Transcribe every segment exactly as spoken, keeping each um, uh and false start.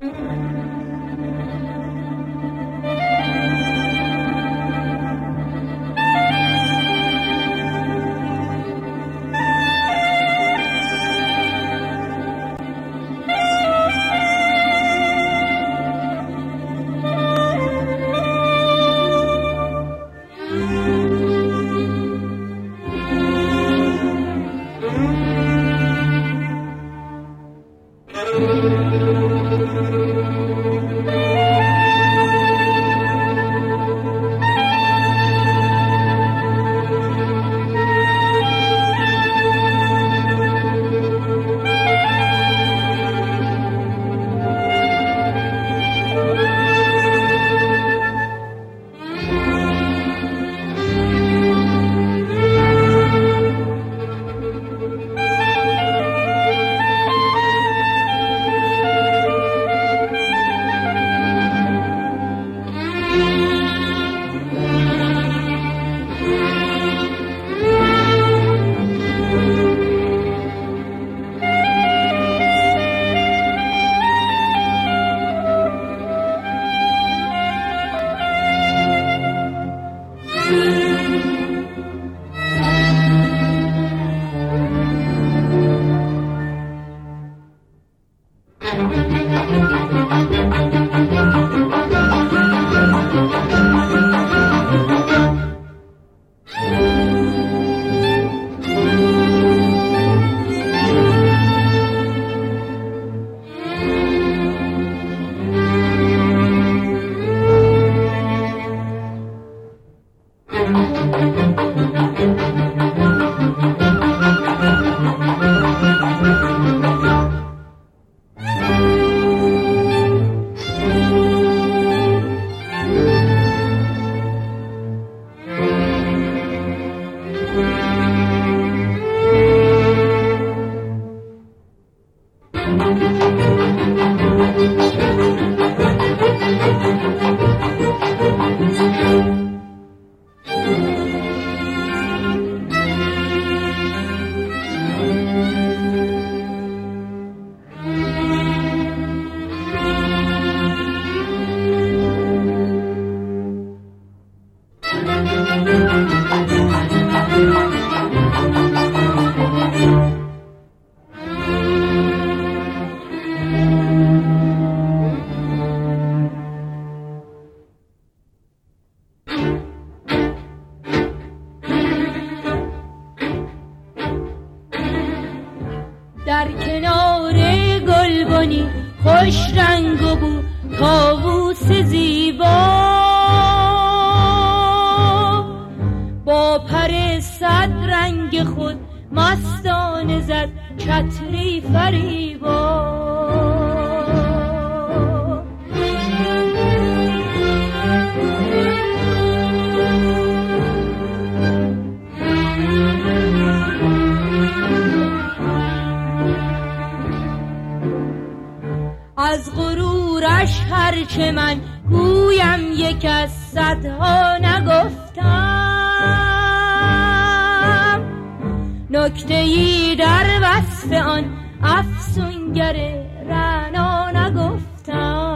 در کنار گلبنی خوش رنگ و بو طاووس زیبا با پر صد رنگ خود مستانه زد چتری فریبا. از غرورش هرچه من گویم یک از صدها نگفتم، نکته‌ای در وصف آن افسونگر رعنا نگفتم.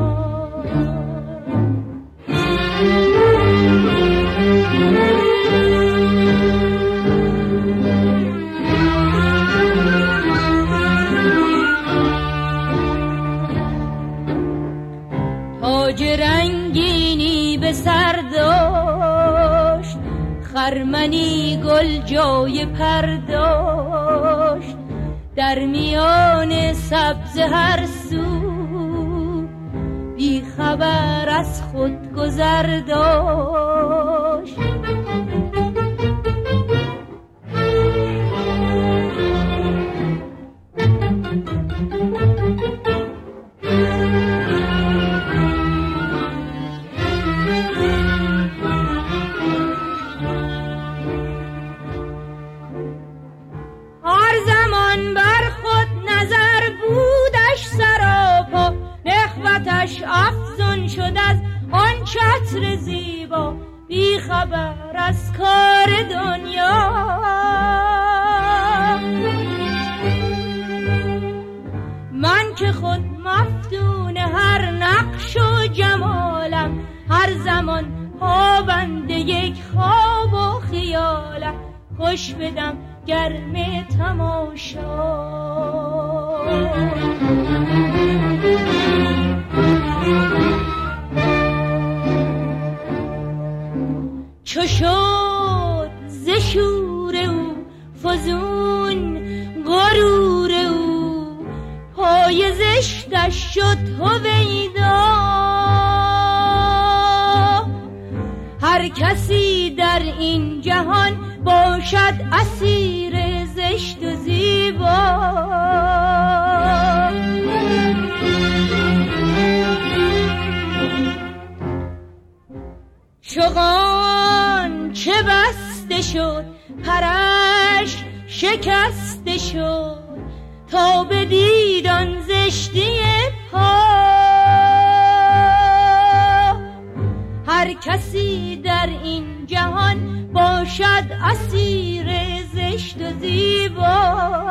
تاج رنگینی به سر داشت، خرمنی گل جای پر داشت، در میان سبز هر سو بی خبر از خود گذر داشت. افزون شد از آن چتر زیبا، بی خبر از کار دنیا. من که خود مفتون زمان پابند یک خواب و خیالم خوش بدم گرم تماشا. چو شد ز شور او فزون غرور او، پای زشتش شد هویدا. هر کسی در این جهان باشد اسیر زشت و زیبا. چوغان چه بسته شد پرش شکسته شد، تا بدید آن زشتی پا. هر کسی در این جهان باشد اسیر زشت و زیبا.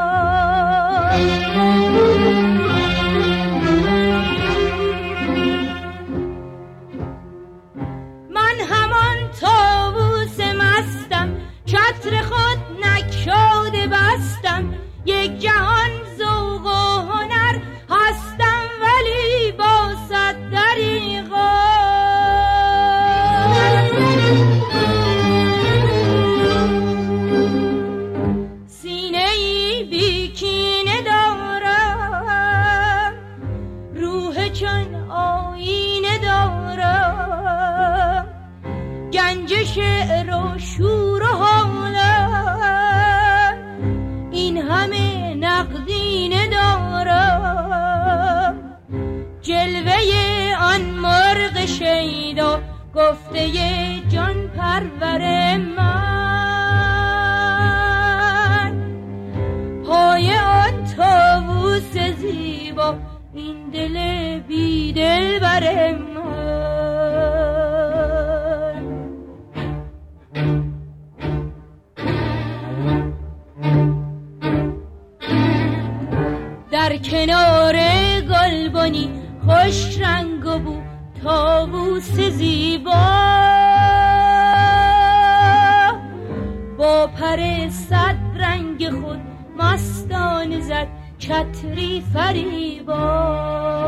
من همان طاووس مستم، چتر خود نگشاده بستم. یک جهان ذوق و هنر هستم، ولی با صد دریغا. سینه ای بی کینه دارم، روح چون آینه دارم. گنج شعر و شور و حالم، این همه نقدینه دارم. جلوه آن مرغ شیدا، گفته جان پرور من. پای آن طاووس زیبا، این دل بی دل بر من. در کنار گلبنی خوش رنگ و بو طاووس زیبا، با پر صد رنگ خود مستانه زد چتری فریبا.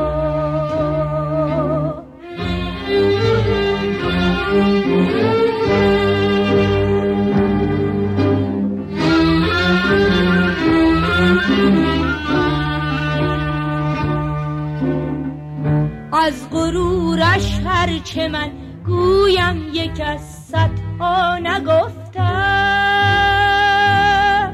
از غرورش هرچه من گویم یک از صدها نگفتم.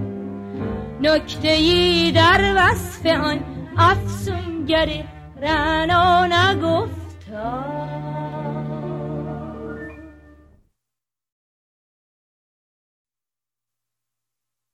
نکته‌ای در وصف آن افسونگر رعنا نگفتم.